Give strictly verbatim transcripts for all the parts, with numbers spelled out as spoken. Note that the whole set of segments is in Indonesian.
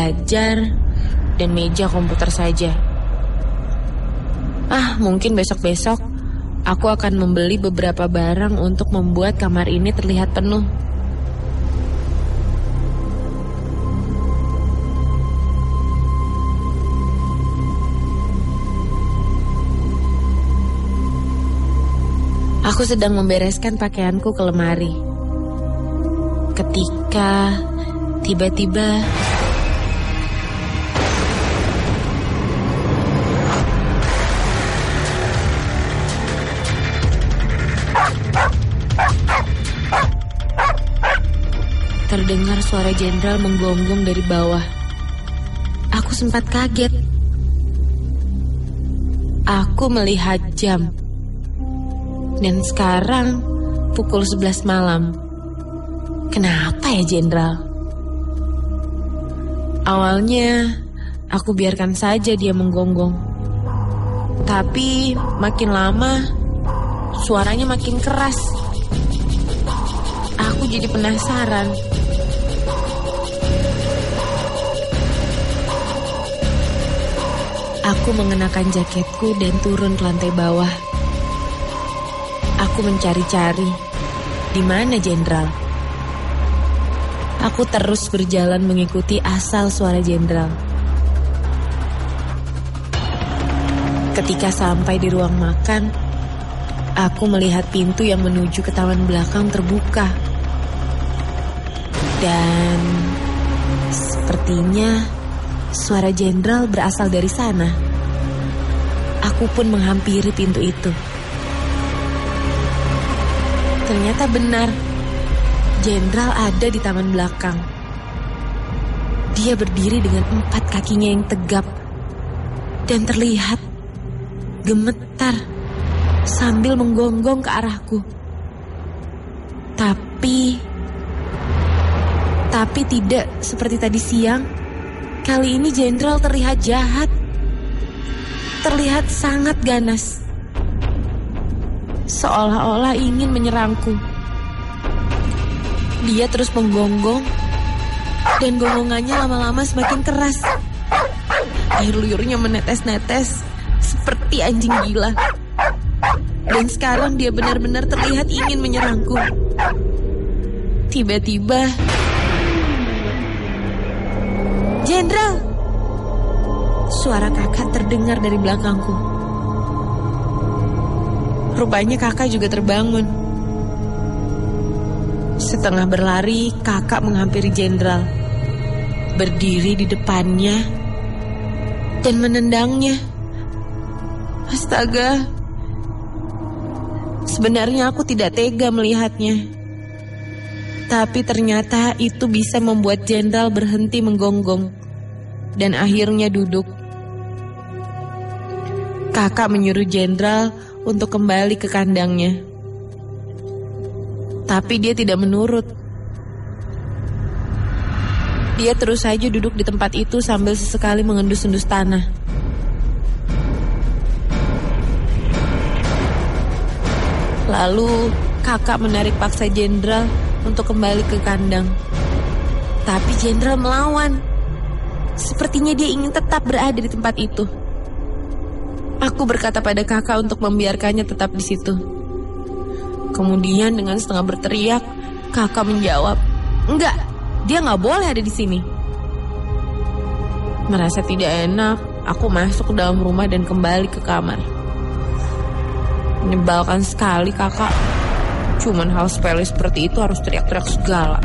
belajar dan meja komputer saja. Ah, mungkin besok-besok aku akan membeli beberapa barang untuk membuat kamar ini terlihat penuh. Aku sedang membereskan pakaianku ke lemari. Ketika tiba-tiba terdengar suara jenderal menggonggong dari bawah. Aku sempat kaget. Aku melihat jam. Dan sekarang pukul sebelas malam. Kenapa ya jenderal? Awalnya aku biarkan saja dia menggonggong. Tapi makin lama suaranya makin keras. Aku jadi penasaran. Aku mengenakan jaketku dan turun ke lantai bawah. Aku mencari-cari, di mana jenderal? Aku terus berjalan mengikuti asal suara jenderal. Ketika sampai di ruang makan, aku melihat pintu yang menuju ke taman belakang terbuka. Dan sepertinya suara jenderal berasal dari sana. Aku pun menghampiri pintu itu. Ternyata benar, jenderal ada di taman belakang. Dia berdiri dengan empat kakinya yang tegap dan terlihat gemetar sambil menggonggong ke arahku. Tapi, tapi tidak seperti tadi siang. Kali ini jenderal terlihat jahat, terlihat sangat ganas. Seolah-olah ingin menyerangku. Dia terus menggonggong dan gonggongannya lama-lama semakin keras. Air liurnya menetes-netes seperti anjing gila. Dan sekarang dia benar-benar terlihat ingin menyerangku. Tiba-tiba, jenderal! Suara kakak terdengar dari belakangku. Rupanya kakak juga terbangun. Setengah berlari, kakak menghampiri jenderal, berdiri di depannya dan menendangnya. Astaga, sebenarnya aku tidak tega melihatnya. Tapi ternyata itu bisa membuat jenderal berhenti menggonggong dan akhirnya duduk. Kakak menyuruh jenderal untuk kembali ke kandangnya. Tapi dia tidak menurut. Dia terus saja duduk di tempat itu sambil sesekali mengendus-endus tanah. Lalu kakak menarik paksa jenderal untuk kembali ke kandang. Tapi jenderal melawan. Sepertinya dia ingin tetap berada di tempat itu. Aku berkata pada kakak untuk membiarkannya tetap di situ. Kemudian dengan setengah berteriak, kakak menjawab, "Enggak, dia nggak boleh ada di sini." Merasa tidak enak, aku masuk ke dalam rumah dan kembali ke kamar. Menyebalkan sekali kakak. Cuman hal sepele seperti itu harus teriak-teriak segala.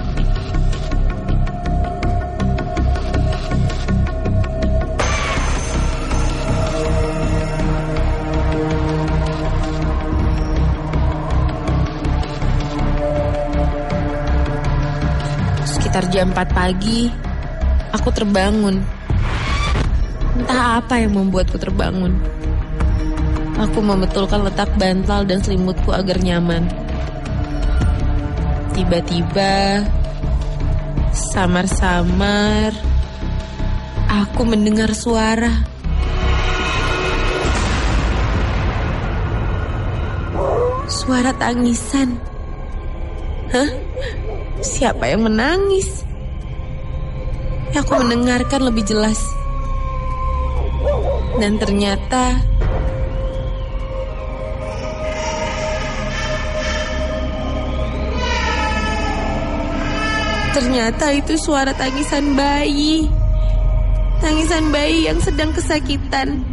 Sekitar jam empat pagi, aku terbangun. Entah apa yang membuatku terbangun. Aku membetulkan letak bantal dan selimutku agar nyaman. Tiba-tiba, samar-samar, aku mendengar suara. Suara tangisan. Hah? Siapa yang menangis? aku mendengarkan lebih jelas. Dan ternyata Ternyata itu suara tangisan bayi. Tangisan bayi yang sedang kesakitan.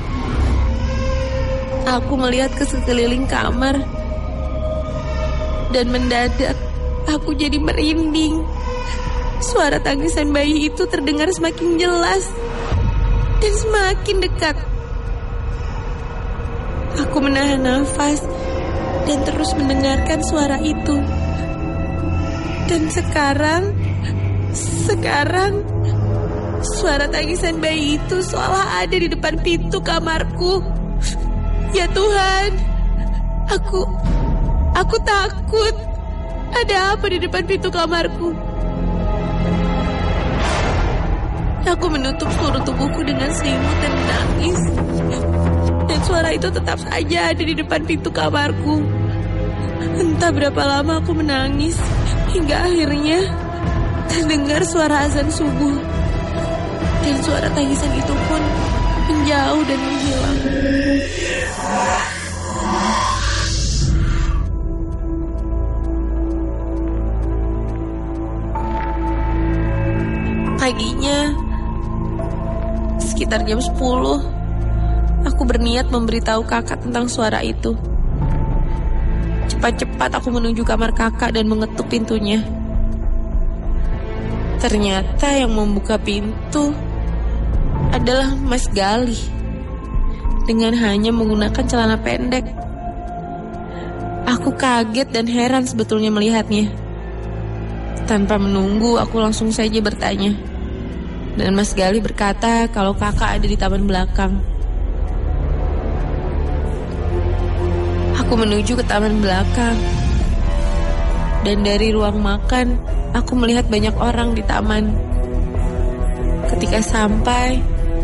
Aku melihat ke sekeliling kamar. Dan mendadak aku jadi merinding. Suara tangisan bayi itu terdengar semakin jelas dan semakin dekat. Aku menahan nafas dan terus mendengarkan suara itu. Dan sekarang, sekarang suara tangisan bayi itu seolah ada di depan pintu kamarku. Ya Tuhan, aku, aku takut. Ada apa di depan pintu kamarku? Aku menutup seluruh tubuhku dengan selimut dan menangis. Dan suara itu tetap saja ada di depan pintu kamarku. Entah berapa lama aku menangis, hingga akhirnya terdengar suara azan subuh. Dan suara tangisan itu pun menjauh dan menghilang. Paginya, sekitar jam sepuluh, aku berniat memberitahu kakak tentang suara itu. Cepat-cepat aku menuju kamar kakak dan mengetuk pintunya. Ternyata yang membuka pintu adalah Mas Galih dengan hanya menggunakan celana pendek. Aku kaget dan heran sebetulnya melihatnya. Tanpa menunggu, aku langsung saja bertanya. Dan Mas Galih berkata kalau kakak ada di taman belakang. Aku menuju ke taman belakang. Dan dari ruang makan, aku melihat banyak orang di taman. Ketika sampai,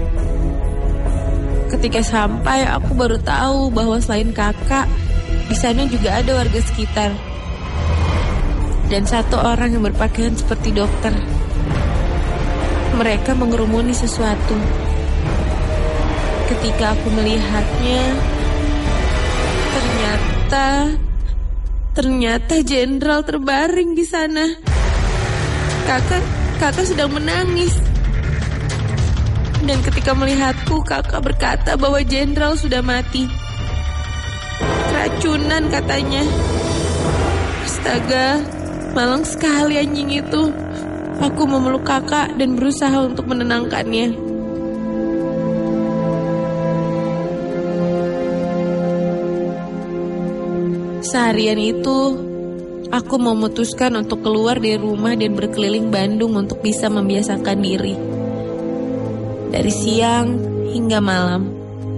ketika sampai aku baru tahu bahwa selain kakak, di sana juga ada warga sekitar. Dan satu orang yang berpakaian seperti dokter. Mereka mengerumuni sesuatu. Ketika aku melihatnya, ternyata ternyata jenderal terbaring di sana. Kakak, kakak sedang menangis. Dan ketika melihatku, kakak berkata bahwa jenderal sudah mati. Keracunan katanya. Astaga, malang sekali anjing itu. Aku memeluk kakak dan berusaha untuk menenangkannya. Seharian itu, aku memutuskan untuk keluar dari rumah dan berkeliling Bandung untuk bisa membiasakan diri. Dari siang hingga malam.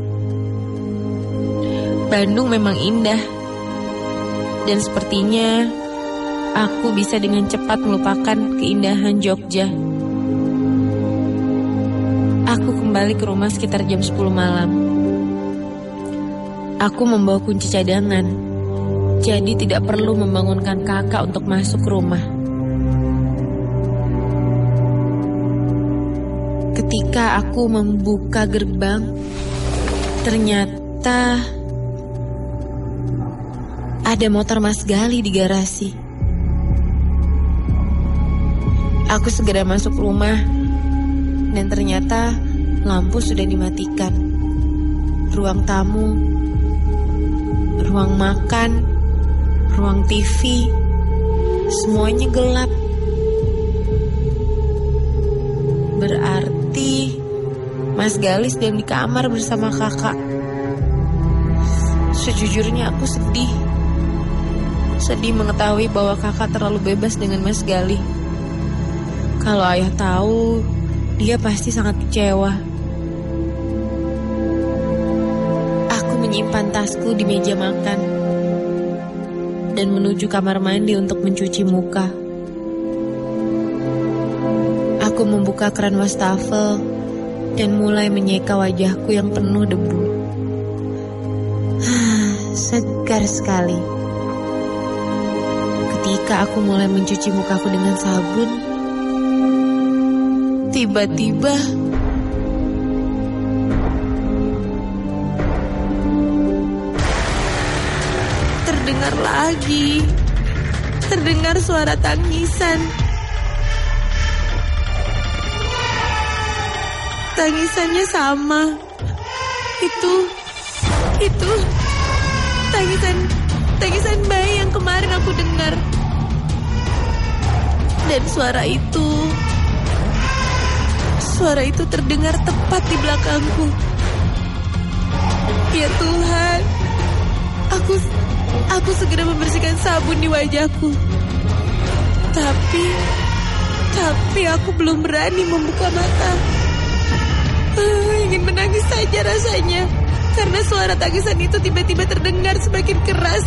Bandung memang indah. Dan sepertinya aku bisa dengan cepat melupakan keindahan Jogja. Aku kembali ke rumah sekitar jam sepuluh malam. Aku membawa kunci cadangan, jadi tidak perlu membangunkan kakak untuk masuk ke rumah. Ketika aku membuka gerbang, ternyata ada motor Mas Galih di garasi. Aku segera masuk rumah dan ternyata lampu sudah dimatikan. Ruang tamu, ruang makan, ruang T V, semuanya gelap. Berarti Mas Galih sedang di kamar bersama kakak. Sejujurnya aku sedih. Sedih mengetahui bahwa kakak terlalu bebas dengan Mas Galih. Kalau ayah tahu, dia pasti sangat kecewa. Aku menyimpan tasku di meja makan dan menuju kamar mandi untuk mencuci muka. Aku membuka keran wastafel dan mulai menyeka wajahku yang penuh debu. Segar sekali. Ketika aku mulai mencuci mukaku dengan sabun, Tiba-tiba terdengar lagi, terdengar suara tangisan. Tangisannya sama. Itu, itu tangisan, tangisan bayi yang kemarin aku dengar. Dan suara itu, suara itu terdengar tepat di belakangku. Ya Tuhan, aku, aku segera membersihkan sabun di wajahku. Tapi, tapi aku belum berani membuka mata. Uh, ingin menangis saja rasanya, karena suara tangisan itu tiba-tiba terdengar semakin keras.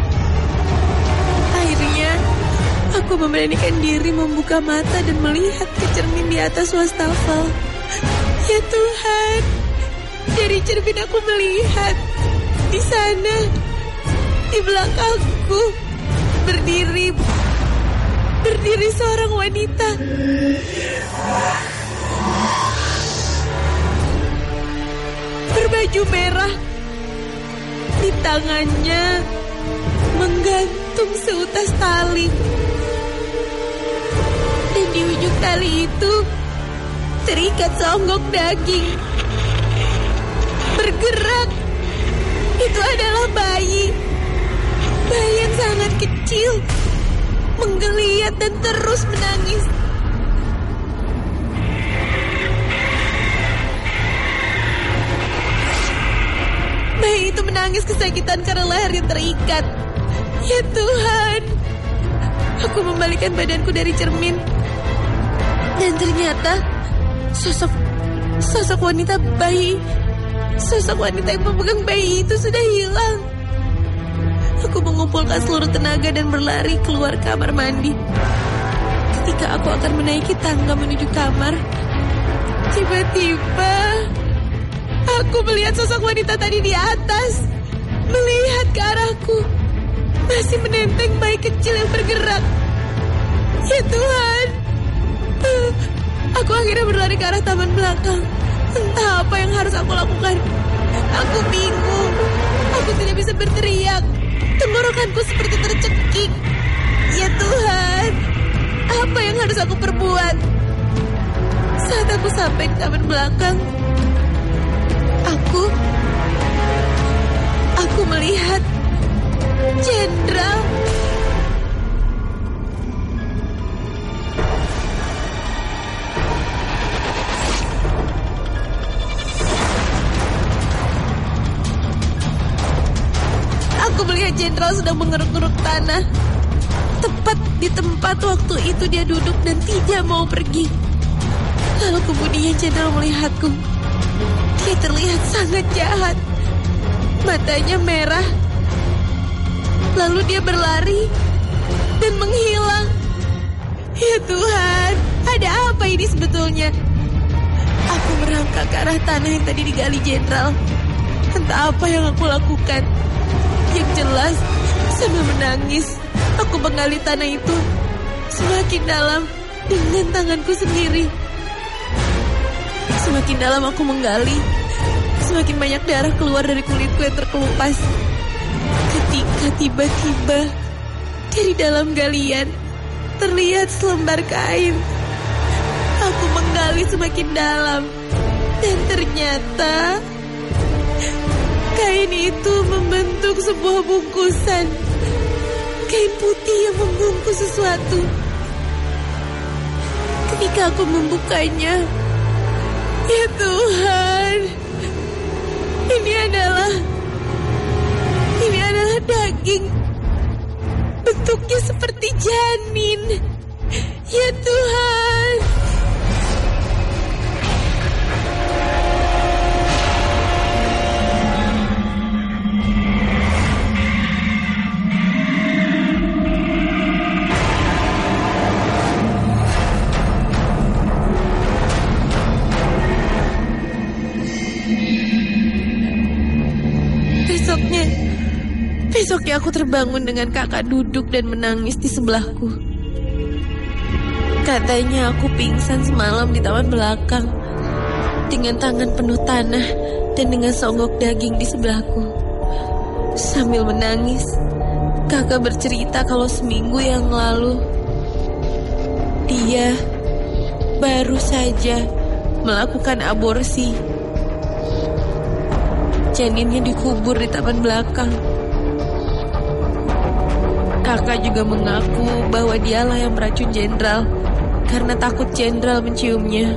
Akhirnya, aku memberanikan diri membuka mata dan melihat ke cermin di atas wastafel. Ya Tuhan, dari cermin aku melihat di sana, di belakangku, berdiri, berdiri seorang wanita. Berbaju merah, di tangannya menggantung seutas tali. Dan di ujung tali itu terikat seonggok daging. Bergerak. Itu adalah bayi. Bayi yang sangat kecil, menggeliat dan terus menangis. Bayi itu menangis kesakitan karena lehernya terikat. Ya Tuhan, aku membalikan badanku dari cermin. Dan ternyata sosok sosok wanita bayi, sosok wanita yang memegang bayi itu sudah hilang. Aku mengumpulkan seluruh tenaga dan berlari keluar kamar mandi. Ketika aku akan menaiki tangga menuju kamar, tiba-tiba aku melihat sosok wanita tadi di atas, melihat ke arahku, masih menenteng bayi kecil yang bergerak. Ya Tuhan, aku akhirnya berlari ke arah taman belakang. Entah apa yang harus aku lakukan. Aku bingung, aku tidak bisa berteriak. Tenggorokanku seperti tercekik. Ya Tuhan, apa yang harus aku perbuat? Saat aku sampai di taman belakang, Aku, aku melihat Jenderal. Aku melihat Jenderal sedang mengeruk-geruk tanah. Tepat di tempat waktu itu dia duduk dan tidak mau pergi. Lalu kemudian Jenderal melihatku. Dia terlihat sangat jahat. Matanya merah. Lalu dia berlari dan menghilang. Ya Tuhan, ada apa ini sebetulnya? Aku merangkak ke arah tanah yang tadi digali Jenderal. Entah apa yang aku lakukan. Yang jelas, sambil menangis, aku menggali tanah itu semakin dalam dengan tanganku sendiri. Semakin dalam aku menggali, semakin banyak darah keluar dari kulitku yang terkelupas. Ketika tiba-tiba dari dalam galian terlihat selembar kain. Aku menggali semakin dalam dan ternyata kain itu membentuk sebuah bungkusan. Kain putih yang membungkus sesuatu. Ketika aku membukanya, ya Tuhan, ini adalah, ini adalah daging. Bentuknya seperti janin. Ya Tuhan. Besoknya, besoknya aku terbangun dengan kakak duduk dan menangis di sebelahku. Katanya aku pingsan semalam di taman belakang dengan tangan penuh tanah dan dengan songgok daging di sebelahku. Sambil menangis, kakak bercerita kalau seminggu yang lalu dia baru saja melakukan aborsi. Janinnya dikubur di taman belakang. Kakak juga mengaku bahwa dialah yang meracun Jenderal karena takut Jenderal menciumnya.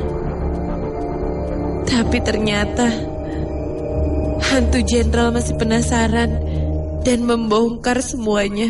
Tapi ternyata hantu Jenderal masih penasaran dan membongkar semuanya.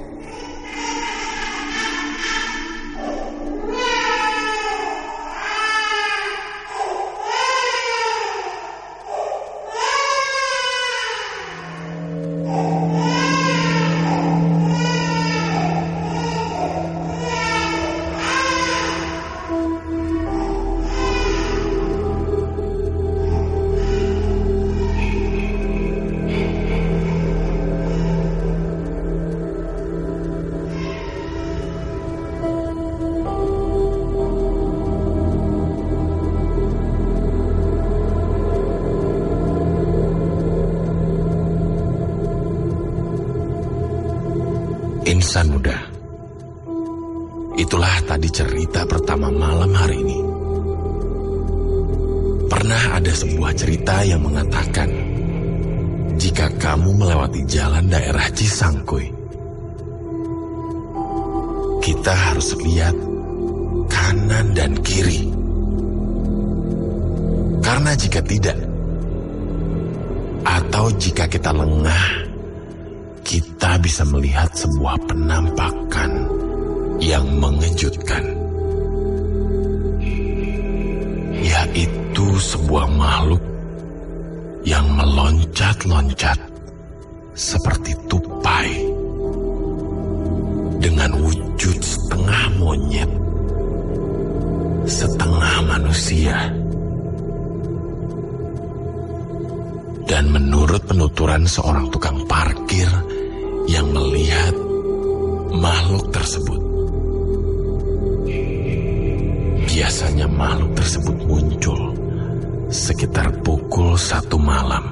Insan muda, itulah tadi cerita pertama malam hari ini. Pernah ada sebuah cerita yang mengatakan, jika kamu melewati jalan daerah Cisangkuy, kita harus lihat kanan dan kiri. Karena jika tidak, atau jika kita lengah, kita bisa melihat sebuah penampakan yang mengejutkan, yaitu sebuah makhluk yang meloncat-loncat seperti tupai dengan wujud setengah monyet, setengah manusia. Dan menurut penuturan seorang tukang parkir yang melihat makhluk tersebut, biasanya makhluk tersebut muncul sekitar pukul satu malam,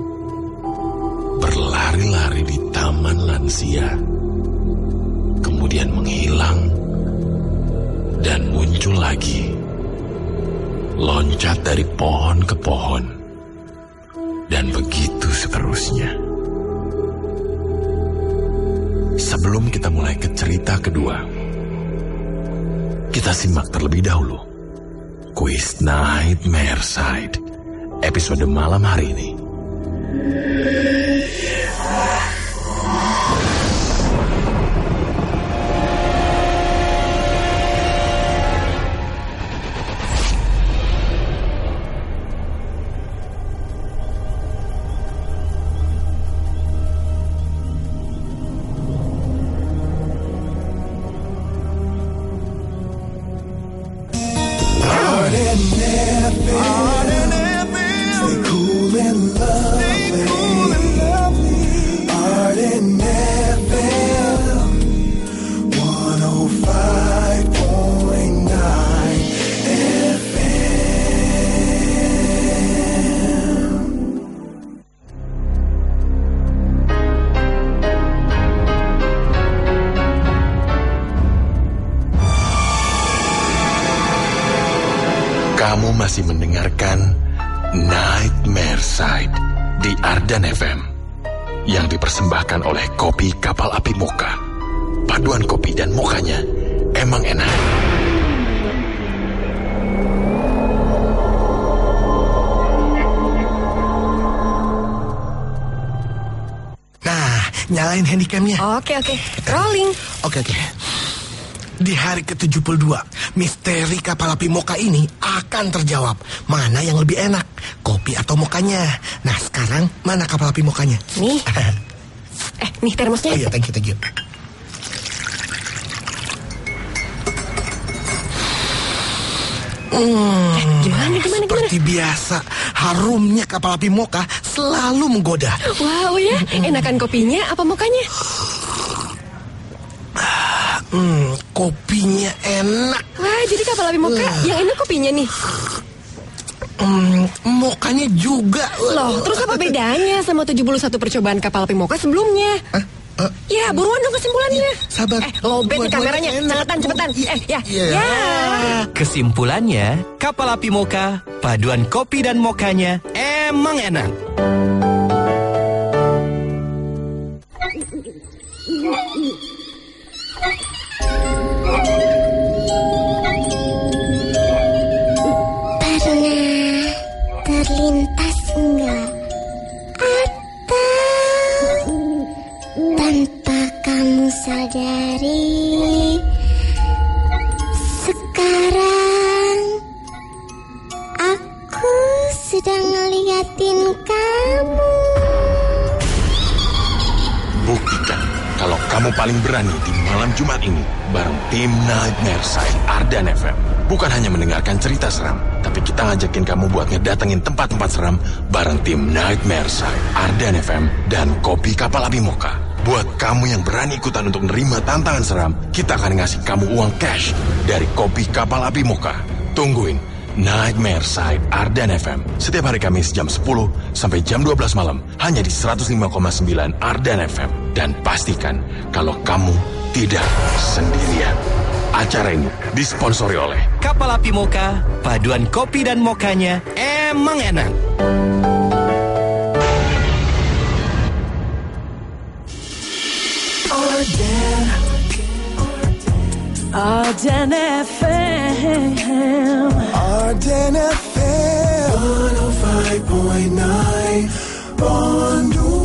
berlari-lari di taman lansia, kemudian menghilang dan muncul lagi, loncat dari pohon ke pohon, dan begitu seterusnya. Sebelum kita mulai ke cerita kedua, kita simak terlebih dahulu Kuis Nightmare Side episode malam hari ini. Kamu masih mendengarkan Nightmare Side di Ardan F M yang dipersembahkan oleh Kopi Kapal Api Mocha. Paduan kopi dan mokanya emang enak. Nah, nyalain handycamnya. Oke, oke. Rolling. Oke, oke. Di hari ke tujuh puluh dua, misteri kapal api mocha ini akan terjawab. Mana yang lebih enak, kopi atau mokanya? Nah, sekarang mana kapal api mokanya? Nih. eh, nih termosnya. Oh iya, thank you, thank you. Hmm, eh, gimana, gimana, seperti gimana? biasa, harumnya kapal api mocha selalu menggoda. Wow ya, enakan kopinya apa mokanya? Hmm, kopinya enak. Wah, jadi kapal api moka Uh. yang enak kopinya nih. Hmm, mokanya juga. Loh, terus apa bedanya sama tujuh puluh satu percobaan kapal api moka sebelumnya? Hah? Uh, Ya, buruan dong kesimpulannya. Sabar. Eh, lobet nih Buat- kameranya. buat enak. Cepetan, cepetan. Eh, ya. Iya. Ya. Kesimpulannya, kapal api moka, paduan kopi dan mokanya emang enak. Pernah terlintas enggak? Atau tanpa kamu sadari, sekarang aku sedang ngeliatin kamu. Buktikan kalau kamu paling berani di malam Jumat ini bareng tim Nightmare Side Ardan F M. Bukan hanya mendengarkan cerita seram, tapi kita ngajakin kamu buat ngedatengin tempat-tempat seram bareng tim Nightmare Side Ardan F M dan Kopi Kapal Api Moka. Buat kamu yang berani ikutan untuk nerima tantangan seram, kita akan ngasih kamu uang cash dari Kopi Kapal Api Moka. Tungguin Nightmare Side Ardan F M setiap hari Kamis jam sepuluh sampai jam dua belas malam hanya di seratus lima koma sembilan Ardan F M. Dan pastikan kalau kamu tidak sendirian. Acara ini disponsori oleh Kapal api moka, paduan kopi dan mokanya emang enak. Ardan F M. Ardan F M one oh five point nine Bandung.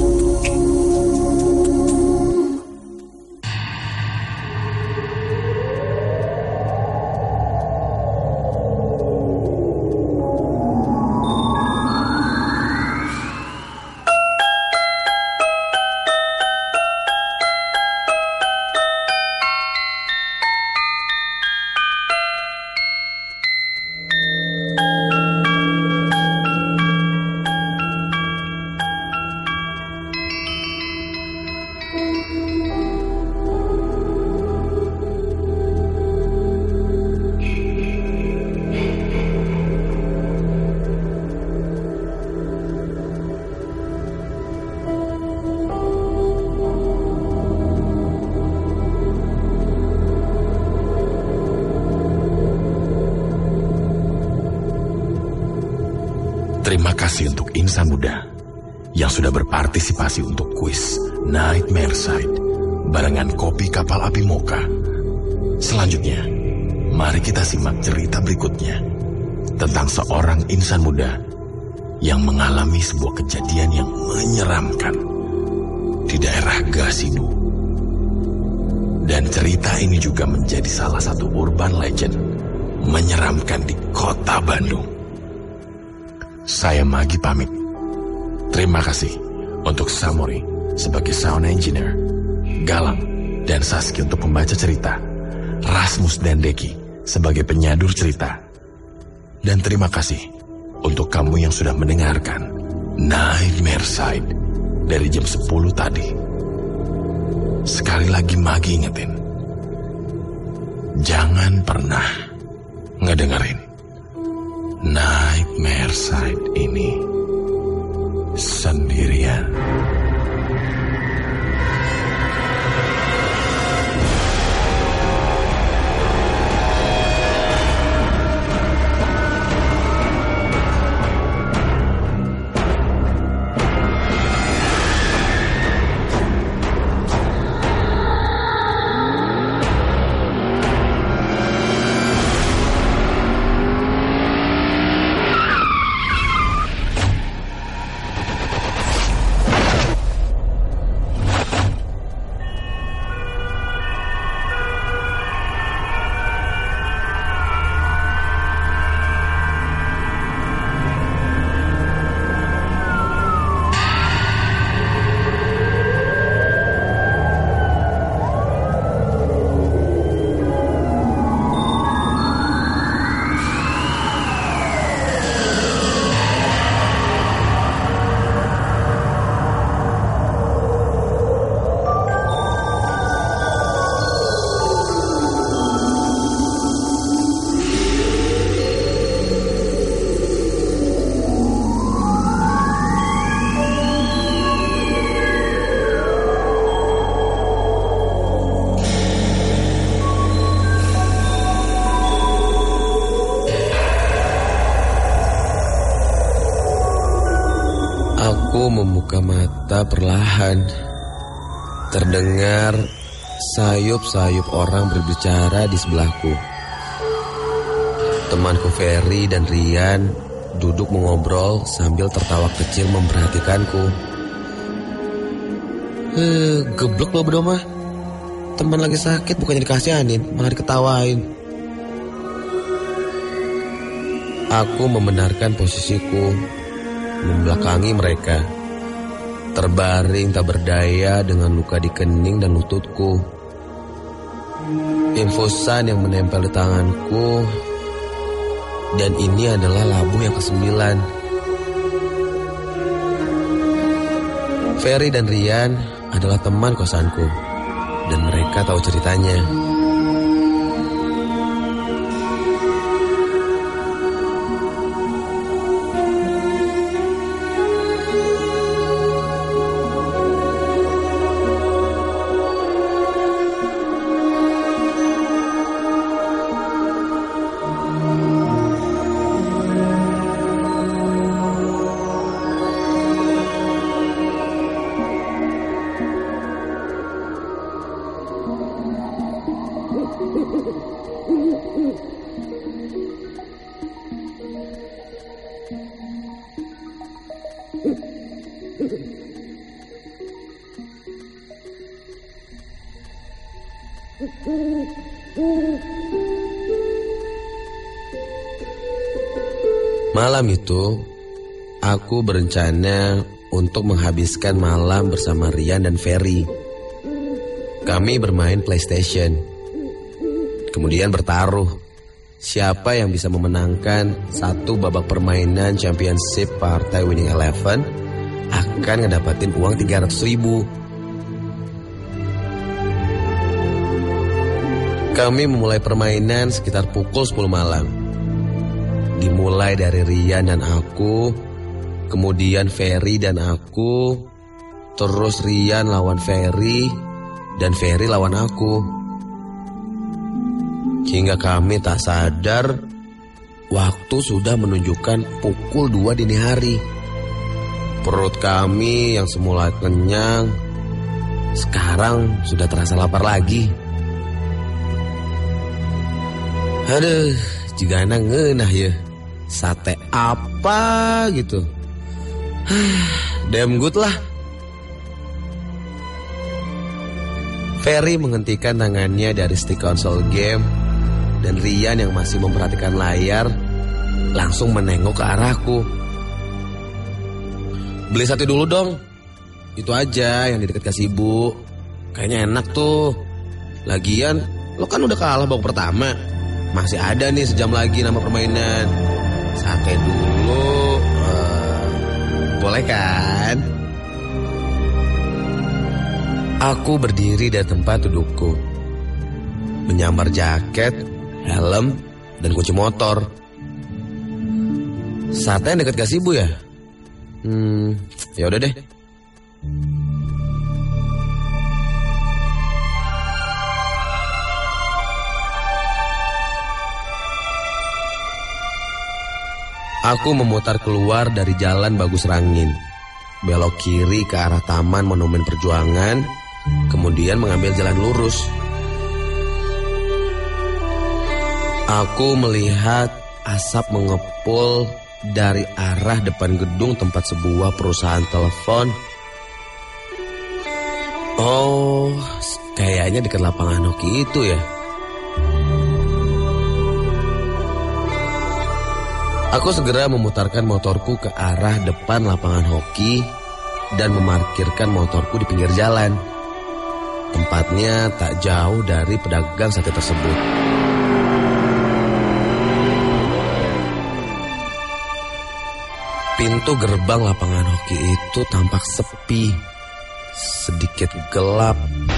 Terima kasih untuk insan muda yang sudah berpartisipasi untuk kuis Nightmare Side barengan Kopi Kapal Api Moka. Selanjutnya, mari kita simak cerita berikutnya tentang seorang insan muda yang mengalami sebuah kejadian yang menyeramkan di daerah Gasidu. Dan cerita ini juga menjadi salah satu urban legend menyeramkan di kota Bandung. Saya Magi pamit. Terima kasih untuk Samori sebagai sound engineer, Galang dan Saski untuk pembaca cerita, Rasmus dan Deki sebagai penyadur cerita. Dan terima kasih untuk kamu yang sudah mendengarkan Nightmare Side dari jam sepuluh tadi. Sekali lagi Magi ingetin, jangan pernah ngedengerin Nightmare Side ini sendirian. Aku membuka mata perlahan. Terdengar sayup-sayup orang berbicara di sebelahku. Temanku Ferry dan Rian duduk mengobrol sambil tertawa kecil memperhatikanku. Eh, geblek lo berdua mah. Teman lagi sakit bukannya dikasihanin, malah diketawain. Aku membenarkan posisiku, membelakangi mereka. Terbaring tak berdaya dengan luka di kening dan lututku. Infusan yang menempel di tanganku. Dan ini adalah labuh yang kesembilan. Ferry dan Rian adalah teman kosanku. Dan mereka tahu ceritanya. Malam itu, aku berencana untuk menghabiskan malam bersama Rian dan Ferry. Kami bermain PlayStation. Kemudian bertaruh. Siapa yang bisa memenangkan satu babak permainan Championship Partai Winning Eleven akan ngedapatin uang tiga ratus ribu. Kami memulai permainan sekitar pukul sepuluh malam. Dimulai dari Rian dan aku, kemudian Ferry dan aku, terus Rian lawan Ferry, dan Ferry lawan aku. Hingga kami tak sadar, waktu sudah menunjukkan pukul dua dini hari. Perut kami yang semula kenyang, sekarang sudah terasa lapar lagi. Aduh, jigana ngeunah ya. Sate apa gitu. Damn good lah. Ferry menghentikan tangannya dari stick konsol game. Dan Rian yang masih memperhatikan layar langsung menengok ke arahku. Beli sate dulu dong. Itu aja yang di dekat gazebo. Kayaknya enak tuh. Lagian lo kan udah kalah babak pertama. Masih ada nih sejam lagi nama permainan. Sate dulu, uh, boleh kan? Aku berdiri dari tempat dudukku, menyambar jaket, helm, dan kunci motor. Sate yang dekat gazebo ya? Hmm, ya udah deh. Aku memutar keluar dari jalan Bagus Rangin, belok kiri ke arah Taman Monumen Perjuangan, kemudian mengambil jalan lurus. Aku melihat asap mengepul dari arah depan gedung tempat sebuah perusahaan telepon. Oh, kayaknya dekat lapangan hoki itu ya. Aku segera memutarkan motorku ke arah depan lapangan hoki dan memarkirkan motorku di pinggir jalan. Tempatnya tak jauh dari pedagang sate tersebut. Pintu gerbang lapangan hoki itu tampak sepi, sedikit gelap.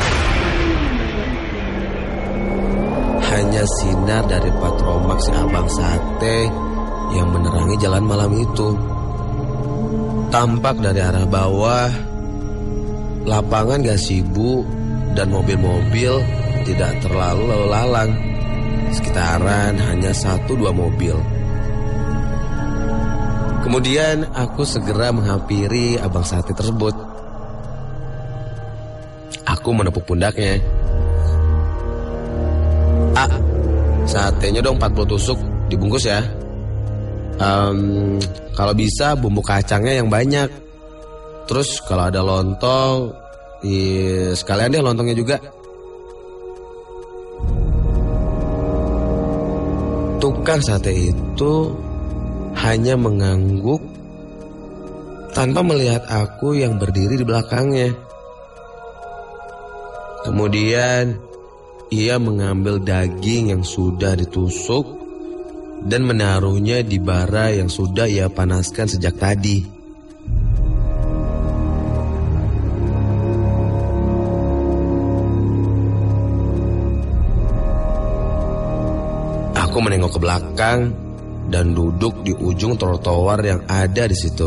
Hanya sinar dari patromak si abang sate yang menerangi jalan malam itu. Tampak dari arah bawah, lapangan gazebo dan mobil-mobil tidak terlalu lalu lalang. Sekitaran hanya satu dua mobil. Kemudian aku segera menghampiri abang sate tersebut. Aku menepuk pundaknya. Ah, satenya dong empat puluh tusuk, dibungkus ya. Um, kalau bisa bumbu kacangnya yang banyak. Terus kalau ada lontong, iya, sekalian deh lontongnya juga. Tukang sate itu hanya mengangguk tanpa melihat aku yang berdiri di belakangnya. Kemudian ia mengambil daging yang sudah ditusuk dan menaruhnya di bara yang sudah ia panaskan sejak tadi. Aku menengok ke belakang dan duduk di ujung trotoar yang ada di situ.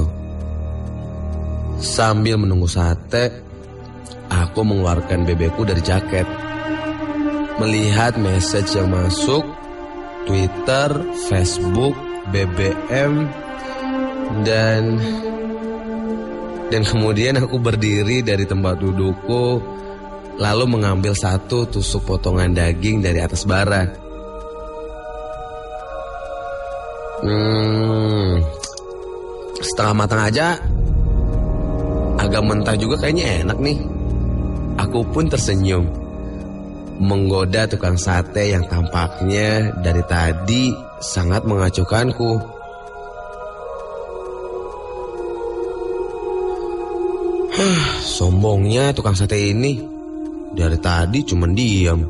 Sambil menunggu sate, aku mengeluarkan B B-ku dari jaket. Melihat message yang masuk, Twitter, Facebook, B B M, dan dan kemudian aku berdiri dari tempat dudukku, lalu mengambil satu tusuk potongan daging dari atas bara. Hmm, setengah matang aja, agak mentah juga kayaknya enak nih. Aku pun tersenyum, menggoda tukang sate yang tampaknya dari tadi sangat mengacuhkanku. Huh, sombongnya tukang sate ini, dari tadi cuma diam.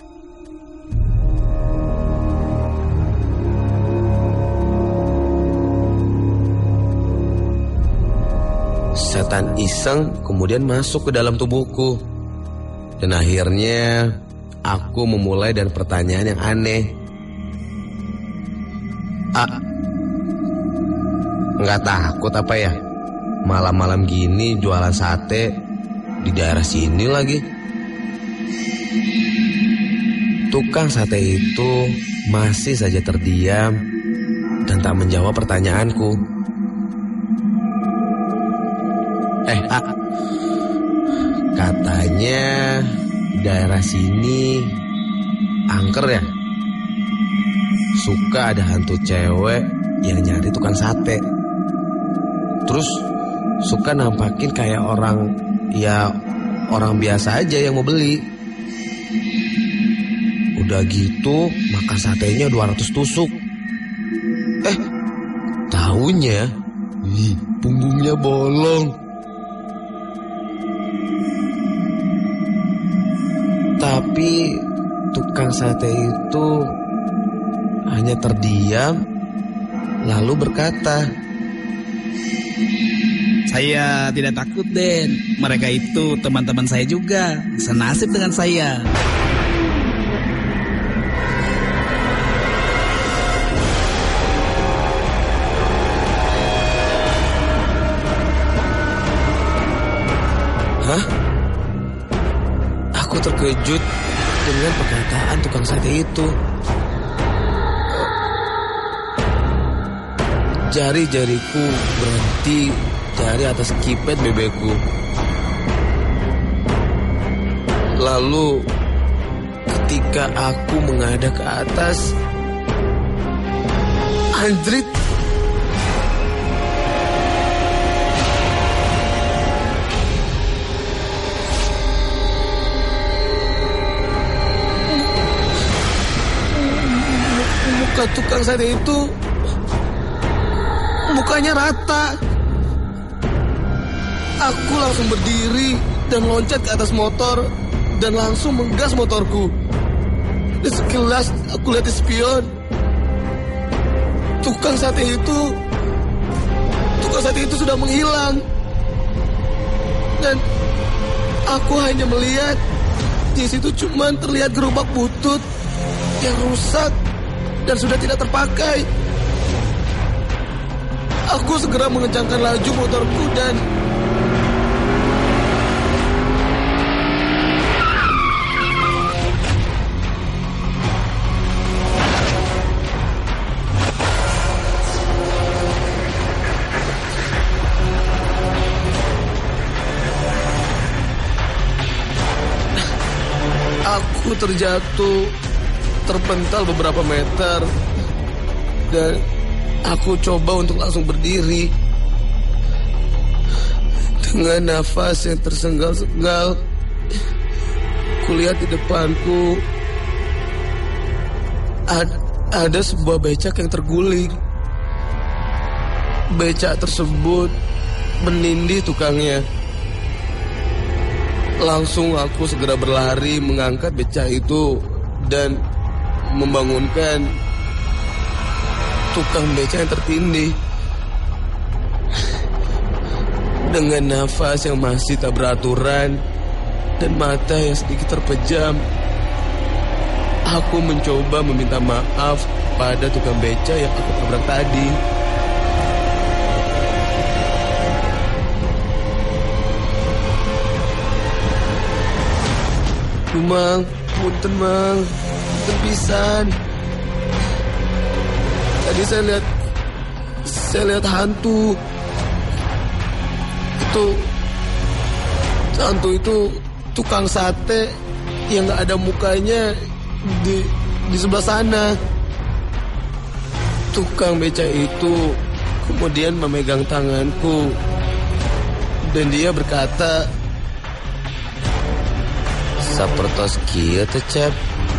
Setan iseng kemudian masuk ke dalam tubuhku. Dan akhirnya aku memulai dari pertanyaan yang aneh. Ah, nggak takut apa ya? Malam-malam gini jualan sate di daerah sini lagi. Tukang sate itu masih saja terdiam dan tak menjawab pertanyaanku. Eh, ah, katanya daerah sini angker ya. Suka ada hantu cewek yang nyari tukang sate. Terus suka nampakin kayak orang, ya orang biasa aja yang mau beli. Udah gitu makan satenya dua ratus tusuk. Eh, taunya ih, punggungnya bolong. Tapi tukang sate itu hanya terdiam lalu berkata, "Saya tidak takut, Den. Mereka itu teman-teman saya juga, senasib dengan saya." Hah? Aku terkejut dengan perkataan tukang sate itu. Jari-jariku berhenti dari atas kipet bebekku. Lalu ketika aku menghadap ke atas, anjrit, muka tukang sate itu mukanya rata. Aku langsung berdiri dan loncat ke atas motor dan langsung menggas motorku. Dan sekilas aku lihat di spion, tukang sate itu tukang sate itu sudah menghilang. Dan aku hanya melihat di situ cuma terlihat gerobak butut yang rusak dan sudah tidak terpakai. Aku segera mengencangkan laju motorku dan terjatuh, terpental beberapa meter, dan aku coba untuk langsung berdiri. Dengan nafas yang tersengal-sengal, kulihat di depanku ad, ada sebuah becak yang terguling. Becak tersebut menindih tukangnya. Langsung aku segera berlari mengangkat becak itu dan membangunkan tukang becak yang tertindih. Dengan nafas yang masih tak beraturan dan mata yang sedikit terpejam, aku mencoba meminta maaf pada tukang becak yang aku tabrak tadi. Mang, punten mang, punten pisan. Tadi saya lihat, saya lihat hantu. Itu, hantu itu tukang sate yang nggak ada mukanya di di sebelah sana. Tukang becak itu kemudian memegang tanganku dan dia berkata, "Sapertos kieu teh, Cep."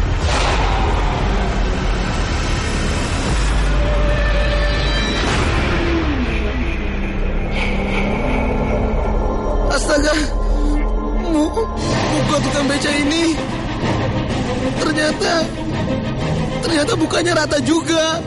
Astaga, muka tukang beca ini ternyata ternyata bukannya rata juga.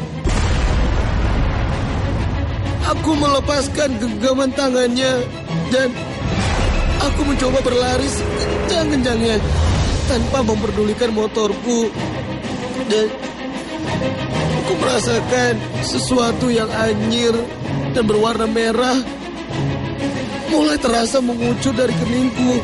Aku melepaskan genggaman tangannya dan aku mencoba berlari sekencang-kencangnya tanpa memperdulikan motorku, dan aku merasakan sesuatu yang anyir dan berwarna merah mulai terasa mengucur dari keningku.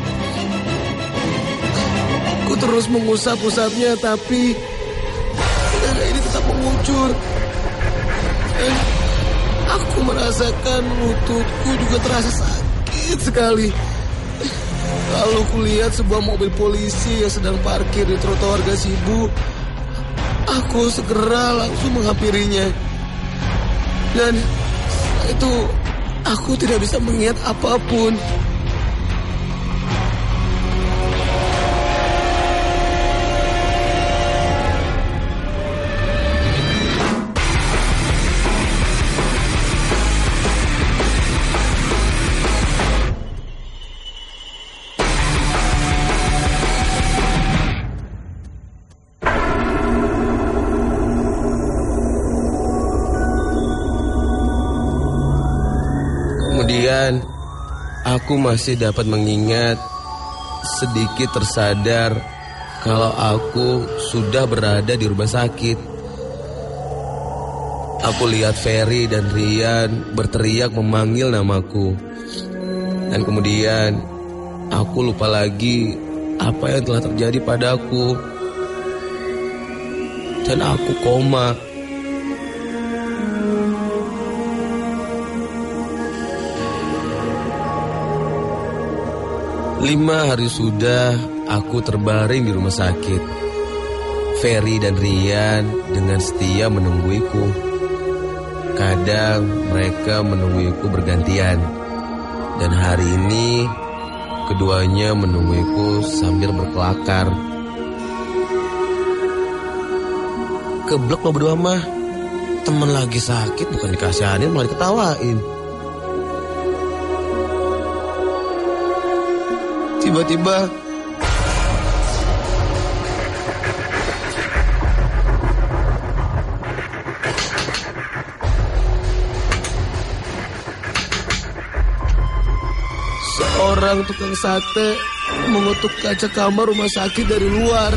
Aku terus mengusap-usapnya, tapi darah ini tetap mengucur. Dan aku merasakan lututku juga terasa sakit sekali. Lalu kulihat sebuah mobil polisi yang sedang parkir di trotoar gazebo. Aku segera langsung menghampirinya. Dan itu aku tidak bisa mengingat apapun. Kemudian aku masih dapat mengingat, sedikit tersadar kalau aku sudah berada di rumah sakit. Aku lihat Ferry dan Rian berteriak memanggil namaku. Dan kemudian aku lupa lagi apa yang telah terjadi padaku. Dan aku koma. Lima hari sudah aku terbaring di rumah sakit. Ferry dan Rian dengan setia menungguiku. Kadang mereka menungguiku bergantian. Dan hari ini keduanya menungguiku sambil berkelakar. Keblek lo berdua mah. Temen lagi sakit bukan dikasihanin malah diketawain. Tiba-tiba seorang tukang sate mengutuk kaca kamar rumah sakit dari luar.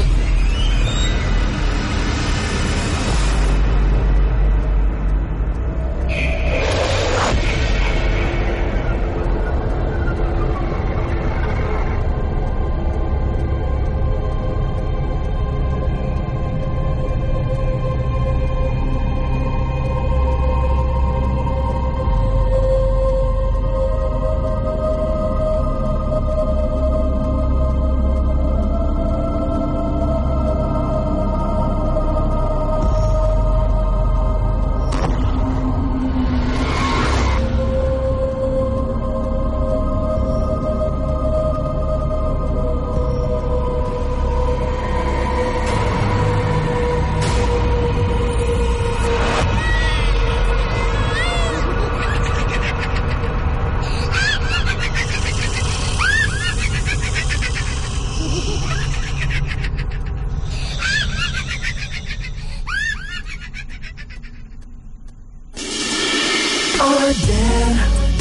Arden,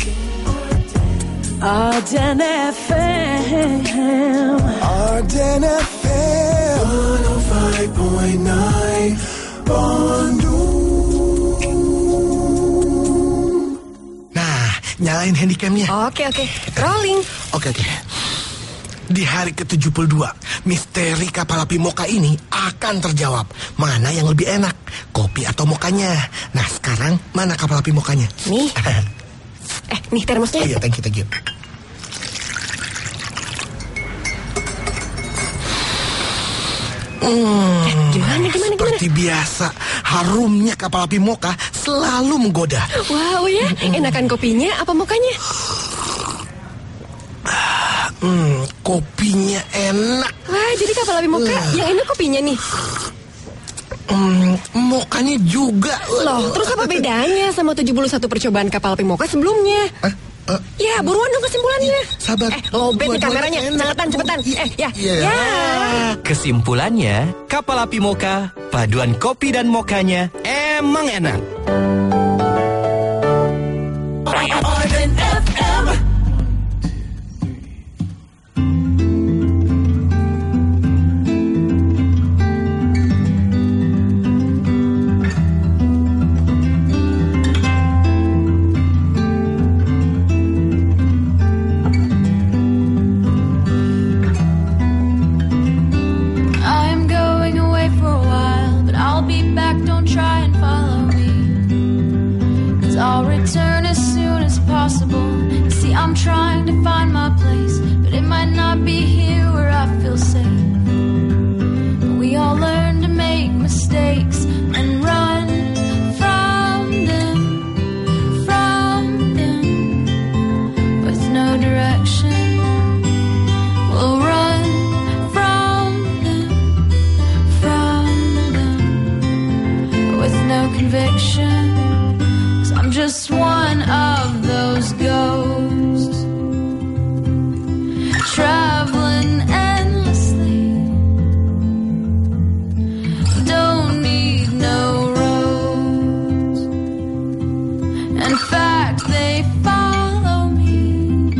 Arden F M, Arden F M one oh five point nine Bandung. Nah, nyalain handycamnya. Oke, oke. Rolling. Oke, oke. Di hari ke tujuh puluh dua, misteri kapal api moka ini akan terjawab. Mana yang lebih enak, kopi atau mokanya? Nah, sekarang mana kapal api mokanya? Nih. Eh, nih termosnya. Iya, thank you, thank you. Hmm, eh, gimana, gimana, seperti gimana? biasa, harumnya kapal api moka selalu menggoda. Wow ya, enakan kopinya apa mokanya? Hmm, kopinya enak. Wah, jadi kapal api moka uh. yang enak kopinya nih. Hmm, mokanya juga. Loh, terus apa bedanya sama tujuh puluh satu percobaan kapal api moka sebelumnya? Hah? Uh, ya, buruan dong kesimpulannya. Sabar. Eh, lobet nih kameranya. Cepetan, cepetan. Eh, ya. Yeah. Ya. Kesimpulannya, kapal api moka, paduan kopi dan mokanya emang enak. Arden F M. I'll return as soon as possible. See, I'm trying to find my place, but it might not be here where I feel safe. We all learn to make mistakes and run from them, from them, with no direction. We'll run from them, from them, with no conviction. I'm just one of those ghosts, traveling endlessly. Don't need no roads. In fact, they follow me,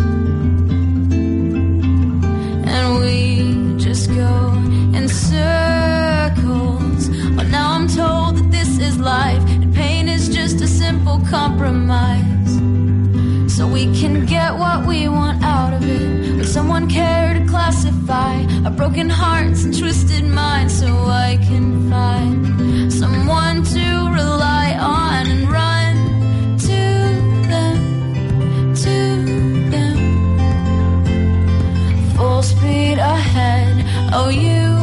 and we just go in circles. Well, now I'm told that this is life. Just a simple compromise, so we can get what we want out of it. Would someone care to classify our broken hearts and twisted minds, so I can find someone to rely on and run to them, to them. Full speed ahead, oh you